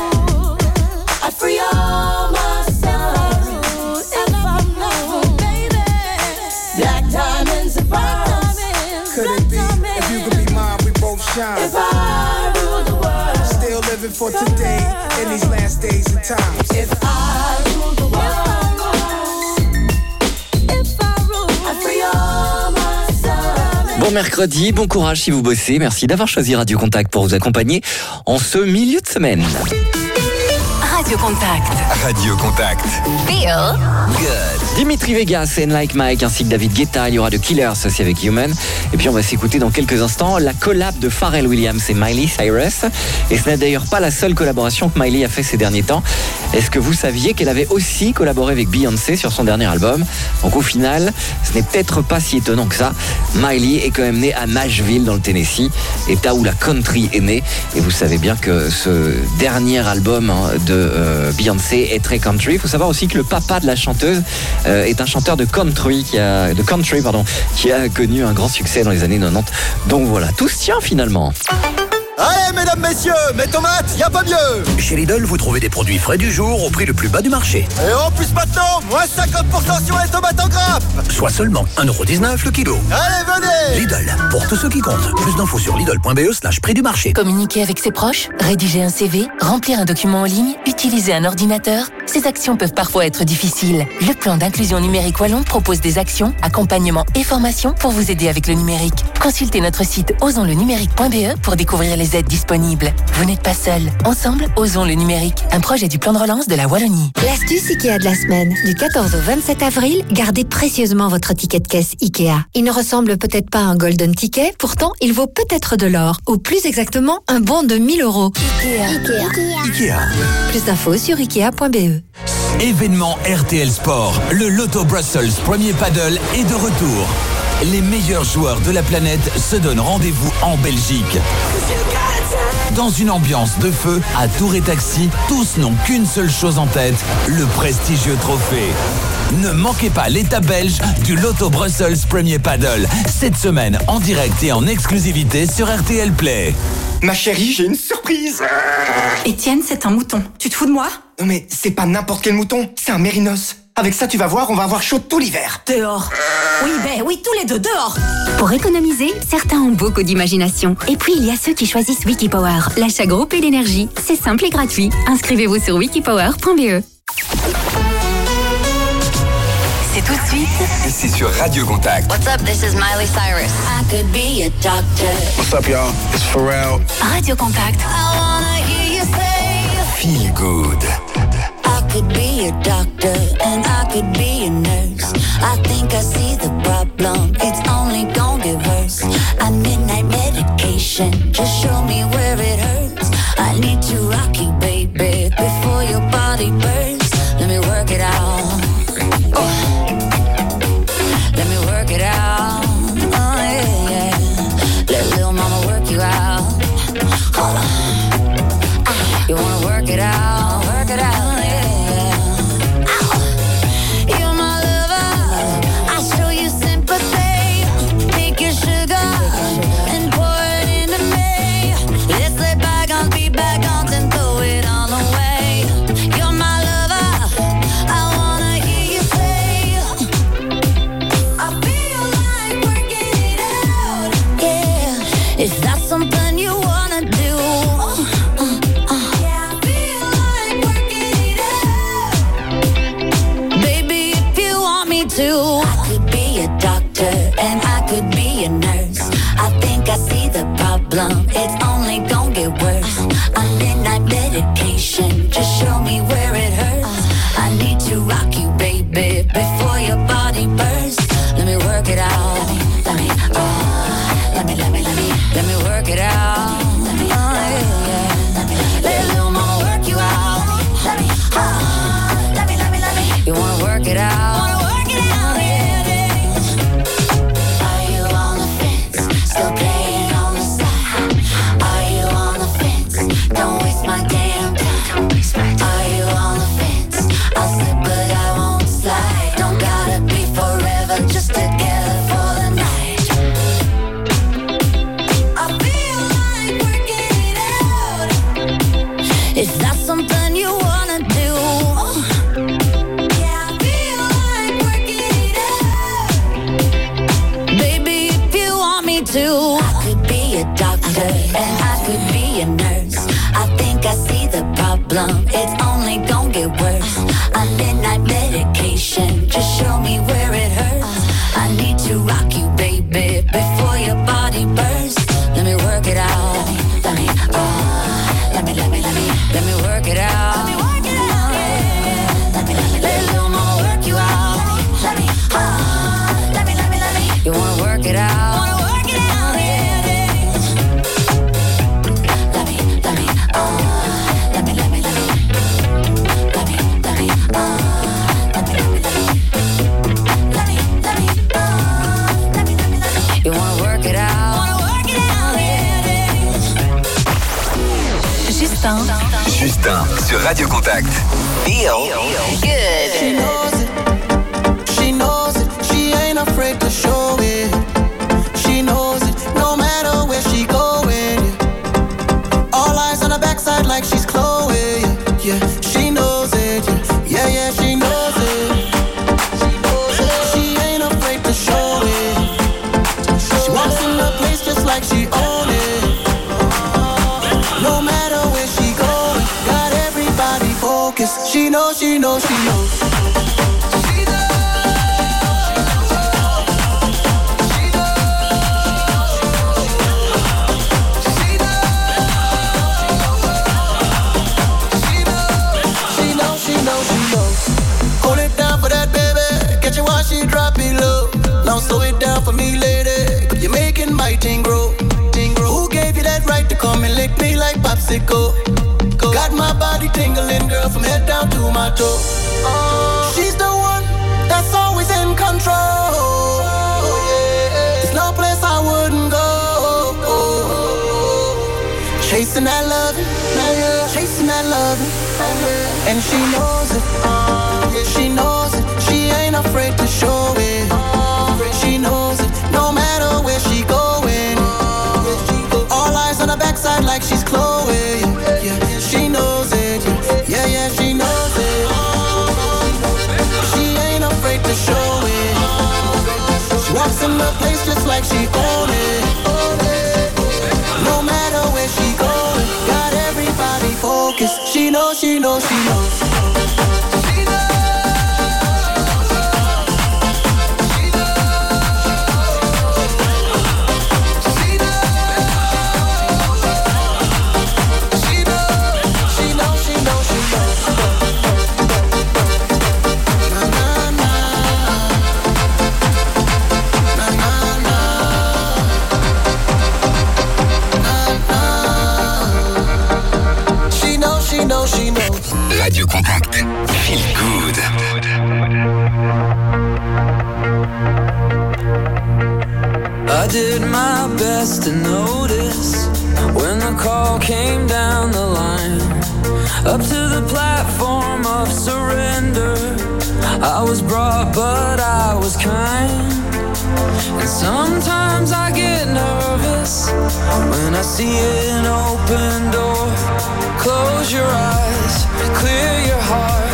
S7: I free all my sons. I love them, baby. Black diamonds and pearls.
S24: Could it be, if you could be mine, we both shine.
S7: If I rule the world.
S24: Still living for today, in these last days and times.
S7: If I rule the world. If I rule, I free all my sons.
S2: Bon mercredi, bon courage si vous bossez. Merci d'avoir choisi Radio Contact pour vous accompagner en ce milieu de semaine.
S6: Radio Contact.
S3: Radio Contact.
S6: Feel
S2: good. Dimitri Vegas et Like Mike ainsi que David Guetta. Il y aura de Killers aussi avec Human. Et puis on va s'écouter dans quelques instants la collab de Pharrell Williams et Miley Cyrus. Et ce n'est d'ailleurs pas la seule collaboration que Miley a fait ces derniers temps. Est-ce que vous saviez qu'elle avait aussi collaboré avec Beyoncé sur son dernier album? Donc au final, ce n'est peut-être pas si étonnant que ça. Miley est quand même née à Nashville dans le Tennessee, état où la country est née. Et vous savez bien que ce dernier album de Beyoncé est très country. Il faut savoir aussi que le papa de la chanteuse est un chanteur de country qui a connu un grand succès dans les années 90. Donc voilà, tout se tient finalement.
S5: Allez, mesdames, messieurs, mes tomates, y a pas mieux. Chez Lidl, vous trouvez des produits frais du jour au prix le plus bas du marché. Et en plus maintenant, moins 50% sur les tomates en grappe. Soit seulement 1,19€ le kilo. Allez, venez. Lidl, pour tous ceux qui comptent. Plus d'infos sur lidl.be/prix du marché.
S8: Communiquer avec ses proches, rédiger un CV, remplir un document en ligne, utiliser un ordinateur. Ces actions peuvent parfois être difficiles. Le plan d'inclusion numérique Wallon propose des actions, accompagnement et formation pour vous aider avec le numérique. Consultez notre site osonslenumérique.be pour découvrir les aides disponibles. Vous n'êtes pas seul. Ensemble, osons le numérique. Un projet du plan de relance de la Wallonie.
S9: L'astuce Ikea de la semaine. Du 14 au 27 avril, gardez précieusement votre ticket de caisse Ikea. Il ne ressemble peut-être pas à un golden ticket, pourtant il vaut peut-être de l'or. Ou plus exactement, un bon de 1 000 €.
S15: Ikea.
S9: Plus d'infos sur ikea.be.
S15: Événement RTL Sport, le Lotto Brussels Premier Paddle est de retour. Les meilleurs joueurs de la planète se donnent rendez-vous en Belgique. Dans une ambiance de feu, à tour et taxi, tous n'ont qu'une seule chose en tête, le prestigieux trophée. Ne manquez pas l'étape belge du Lotto Brussels Premier Paddle, cette semaine en direct et en exclusivité sur RTL Play.
S10: Ma chérie, j'ai une surprise.
S25: Étienne, c'est un mouton. Tu te fous de moi?
S10: Non mais c'est pas n'importe quel mouton, c'est un mérinos. Avec ça, tu vas voir, on va avoir chaud tout l'hiver.
S11: Dehors. Oui, tous les deux, dehors.
S12: Pour économiser, certains ont beaucoup d'imagination. Et puis, il y a ceux qui choisissent Wikipower, l'achat groupé d'énergie. C'est simple et gratuit. Inscrivez-vous sur wikipower.be.
S8: C'est tout de suite.
S3: Et c'est sur Radio Contact.
S8: What's up, this is Miley Cyrus.
S19: I could be a doctor.
S13: What's up, y'all? It's Pharrell.
S8: Radio Contact.
S19: I wanna hear you say.
S3: Feel good.
S19: I could be a doctor and I could be a nurse. I think I see the problem. It's only gonna get worse. I midnight medication. Just show me where it hurts. I need to rock you, baby, before your body burns. Let me work it out. Let me work it out. Oh, yeah, yeah. Let little mama work you out. Hold on. You wanna work it out? Work it out, yeah, yeah. Ow. You're my lover. I show you sympathy. Take your sugar and pour it into me. Let's let bygones be bygones and throw it all away. You're my lover. I wanna hear you say. I feel like working it out. Yeah, is that something you wanna do? I could be a doctor and I could be a nurse. I think I see the problem. It's only gonna get worse. I'm midnight medication. Just show me where it hurts. I need to rock you, baby, before your body bursts. Let me work it out. Let me work it out. Oh, yeah, yeah. Let little mama work you out. You wanna work it out? Is that something you wanna do? Yeah, I feel like working it out. Baby, if you want me to. I could be a doctor and I could be a nurse. I think I see the problem. It's only gonna get worse. I'm midnight medication. Just show me where it hurts. I need to rock you, baby, before your body bursts. Let me work it out. Let me work it out. Let me work it out. Let little mama work you out. You wanna work it out? Wanna work it out, yeah. Let me. You wanna work it out? Wanna work it out, yeah.
S3: Justin sur Radio Contact. Feel
S19: good.
S21: She knows it. She ain't afraid to show it. She knows it. No matter where she going. All eyes on her backside like she's Chloe. Yeah, she knows it. Yeah, yeah, she knows it. She ain't afraid to show it. She walks in the place just like she own it. No matter where she goes, got everybody focused. She knows. Hold it down for that baby. Catch you while she drop it low. Now slow it down for me, lady. You're making my ting grow. Who gave you that right to come and lick me like popsicle? Got my body tingling, girl, from head down to my toe. She's the one that's always in control. There's no place I wouldn't go. Chasing that loving, chasing that loving. And she knows it, she knows it. She ain't afraid to show it. She knows it, no matter where she going. All eyes on her backside like she's Chloe. Yeah, she knows it. Yeah, yeah, she knows it. She
S14: like she own it. No matter where she going, got everybody focused. She knows, she knows, she knows.
S3: Radio Contact. Feel good.
S16: I did my best to notice when the call came down the line. Up to the platform of surrender, I was brought but I was kind. And sometimes I get nervous when I see an open door. Close your eyes, clear your heart.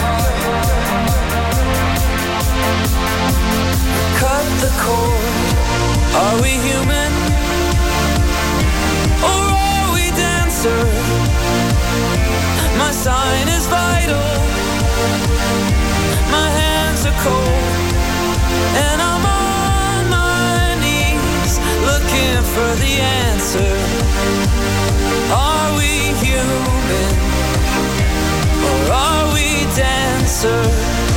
S16: Cut the cord. Are we human? Or are we dancer? My sign is vital. My hands are cold. And I'm on my knees looking for the answer. Are we human? Or are we dancer?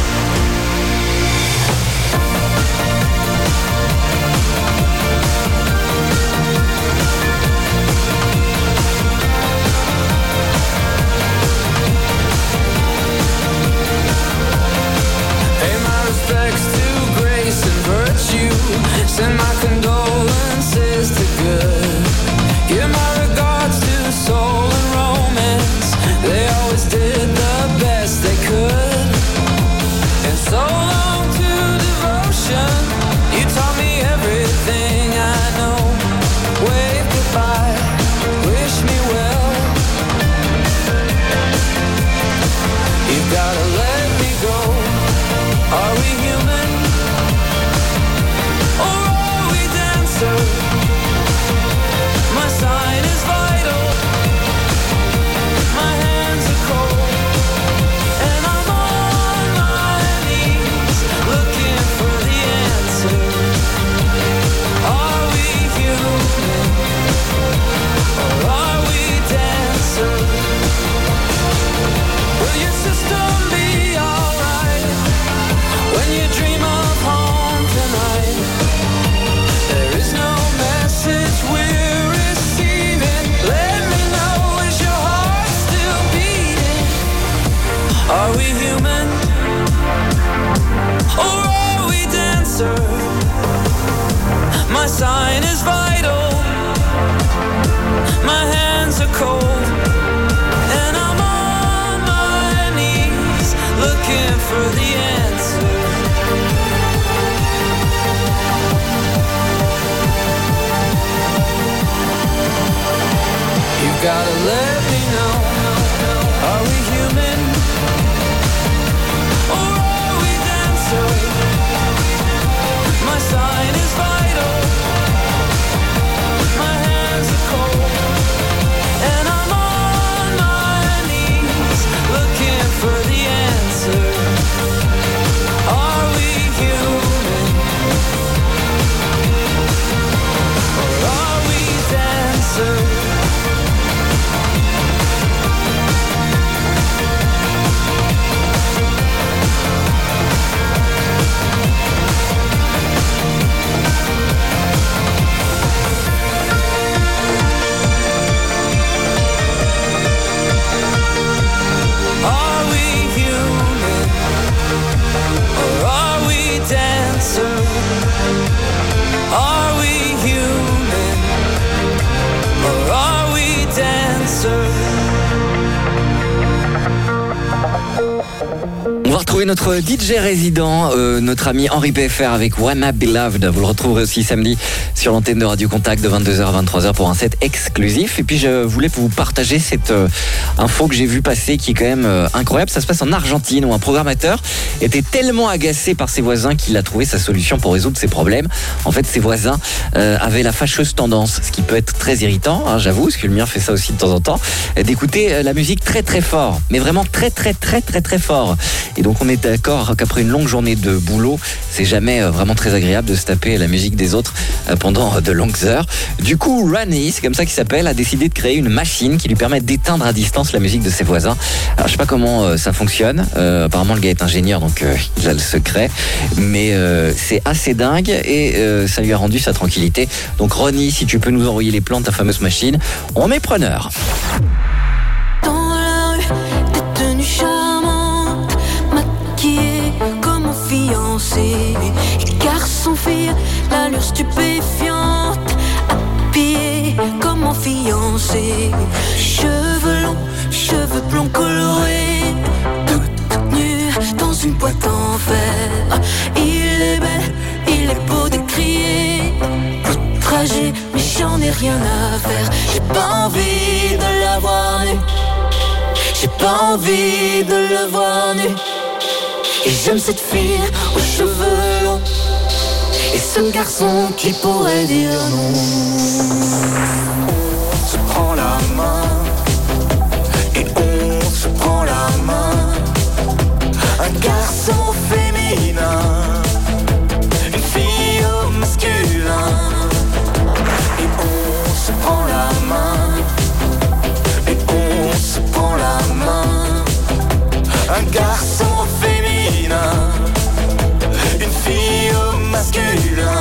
S16: Pay my respects to grace and virtue. Send my condolences to good. Give my regards to soul and romance. They always did the best they could. And so long to devotion. You taught me everything I know. Wave goodbye, wish me well. You've gotta let me go. Are we human? Or are we dancer? My sign is vital. My hands are cold. And I'm on my knees looking for the answer. Are we human? Or are we dancer? Will your system be alright when you dream of home tonight? There is no message we're receiving. Let me know, is your heart still beating? Are we human? Or are we dancer? My sign is vital. My hands are cold. And I'm on my knees looking for the answer. You've gotta let me know. Are we human? Or are we dancer? My sign is vital.
S2: On va retrouver notre DJ résident, notre ami Henri PFR avec Wanna Beloved. Vous le retrouverez aussi samedi sur l'antenne de Radio Contact de 22h à 23h pour un set exclusif. Et puis je voulais vous partager cette info que j'ai vu passer qui est quand même incroyable. Ça se passe en Argentine où un programmateur était tellement agacé par ses voisins qu'il a trouvé sa solution pour résoudre ses problèmes. En fait, ses voisins avaient la fâcheuse tendance, ce qui peut être très irritant, hein, j'avoue, parce que le mien fait ça aussi de temps en temps, d'écouter la musique très très fort, mais vraiment très très très très très fort. Et donc on est d'accord qu'après une longue journée de boulot, c'est jamais vraiment très agréable de se taper la musique des autres pendant de longues heures. Du coup, Ronnie, c'est comme ça qu'il s'appelle, a décidé de créer une machine qui lui permet d'éteindre à distance la musique de ses voisins. Alors je sais pas comment ça fonctionne, apparemment le gars est ingénieur donc il a le secret, mais c'est assez dingue et ça lui a rendu sa tranquillité. Donc Ronnie, si tu peux nous envoyer les plans de ta fameuse machine, on est preneur.
S7: Dans la rue, t'es tenue charmante, maquillée comme un fiancé. Et garçon-fille, l'allure stupéfiante, habillée comme un fiancé. Cheveux longs, cheveux blonds colorés, toute nue dans une boîte en fer. Il est belle, il est beau de crier, outragé, mais j'en ai rien à faire. J'ai pas envie de la voir nue, j'ai pas envie de le voir nu. Et j'aime cette fille aux cheveux longs et ce garçon qui pourrait dire non. On se prend la main et on se prend la main. Un garçon féminin, une fille au masculin. Et on se prend la main et on se prend la main. Un garçon féminin, une fille au masculin.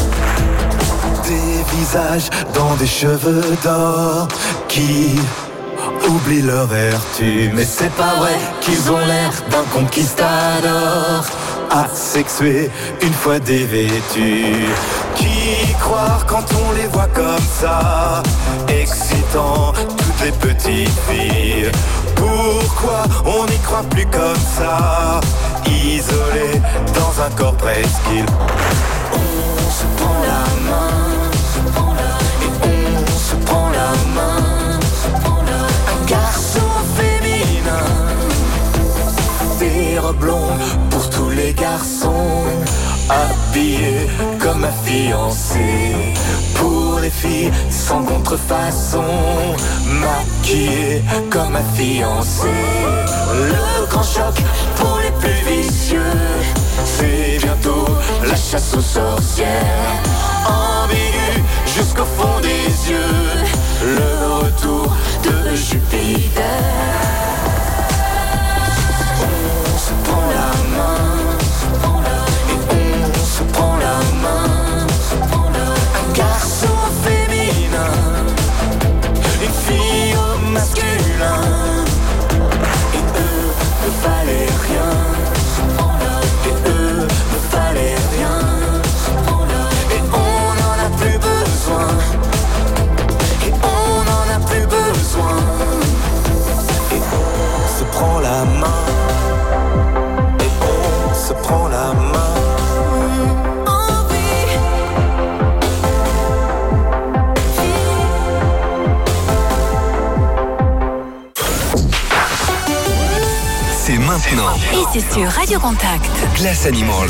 S1: Des visages dans des cheveux d'or qui oublient leur vertu. Mais c'est pas vrai qu'ils ont l'air d'un conquistador, asexué une fois dévêtus. Qui croire quand on les voit comme ça, excitant toutes les petites filles? Pourquoi on n'y croit plus comme ça, isolé dans un corps presqu'île?
S7: On se prend la main et on se prend la main. Un garçon féminin,
S1: des robes blondes pour tous les garçons, habillés comme un fiancé. Pour les filles sans contrefaçon, maquillées comme un fiancé. Le grand choc pour les plus vicieux, c'est bientôt la chasse aux sorcières. Ambigu jusqu'au fond des yeux, le retour de Jupiter. On se prend la main et on se prend la main. Un garçon féminin, une fille au masculin. Et eux ne valaient rien, et eux ne valaient rien. Et on n'en a plus besoin, et on n'en a plus besoin. Et on se prend la main, et on se prend la main.
S3: C'est maintenant.
S6: Et c'est sur Radio Contact.
S3: Glass Animals.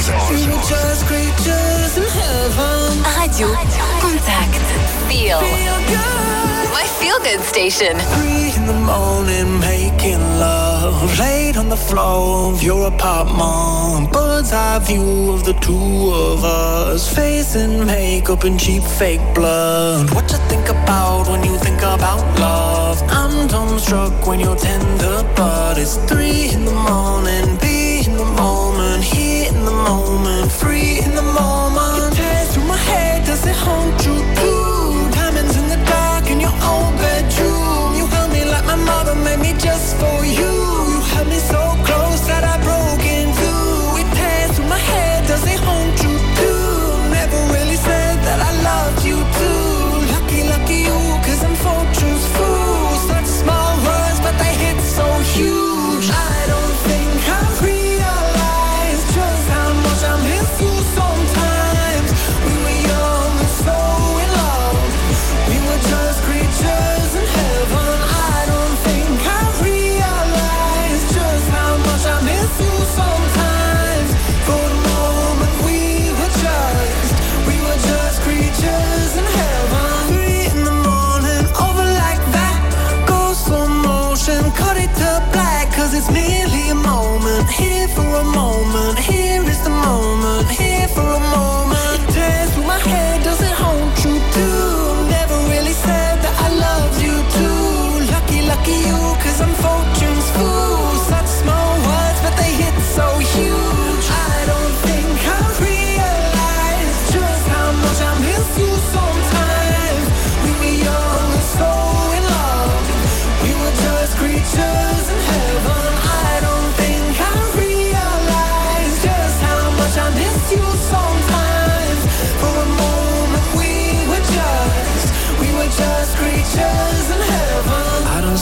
S6: Radio Contact. Feel. My feel good station.
S14: 3 in the morning, making love, laid on the floor of your apartment. Bird's eye view of the two of us, facing makeup and cheap fake blood. What you think about when you think about love? I'm dumbstruck when you're tender, but it's 3 in the morning, be in the moment, here in the moment, free in the moment. It tears through my head, does it haunt you too? Diamonds in the dark in your own bedroom. You held me like my mother made me just for you. You held me so close that I broke in two. It tears through my head, does it haunt you too? Never really said that I loved you too. Lucky you, 'cause I'm fortune's fool. Such small words, but they hit so huge. I don't think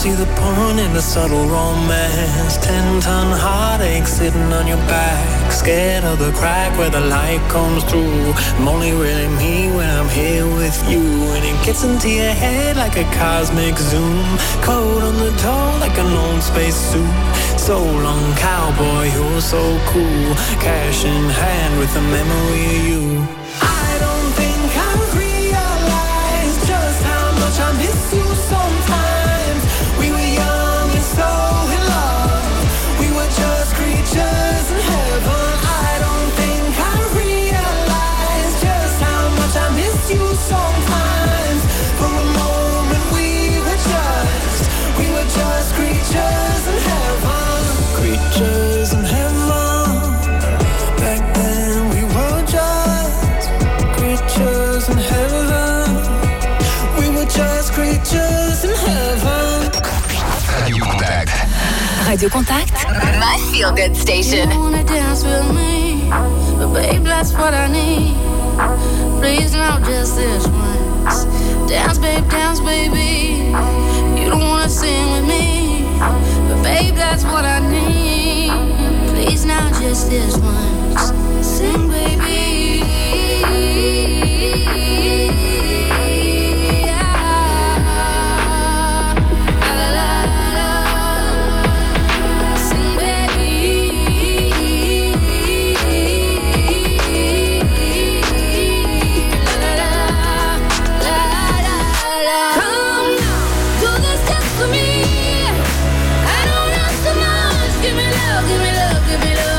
S14: see the point in the subtle romance. 10-ton heartache sitting on your back, scared of the crack where the light comes through. I'm only really me when I'm here with you, and it gets into your head like a cosmic zoom. Cold on the toe like an old space suit. So long, cowboy, you're so cool. Cash in hand with the memory of you. I don't think I realize just how much I miss you sometimes. We were young and so in love. We were just creatures in heaven. I don't think I realize just how much I miss you sometimes. For a moment we were just creatures in heaven. Creatures in heaven. Back then we were just creatures in heaven. We were just creatures in heaven.
S15: Radio Contact.
S8: Radio Contact, my feel good station.
S7: You wanna dance with me, but babe, that's what I need. Please now, just this once. Dance, baby. You don't wanna sing with me, but babe, that's what I need. Please now, just this once. Sing, baby. Give me love,